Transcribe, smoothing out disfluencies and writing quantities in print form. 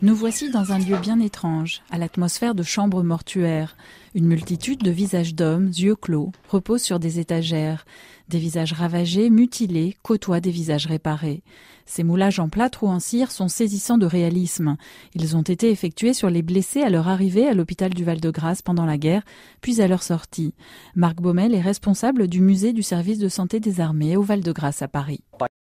Nous voici dans un lieu bien étrange, à l'atmosphère de chambre mortuaire. Une multitude de visages d'hommes, yeux clos, reposent sur des étagères. Des visages ravagés, mutilés, côtoient des visages réparés. Ces moulages en plâtre ou en cire sont saisissants de réalisme. Ils ont été effectués sur les blessés à leur arrivée à l'hôpital du Val-de-Grâce pendant la guerre, puis à leur sortie. Marc Baumel est responsable du musée du service de santé des armées au Val-de-Grâce à Paris.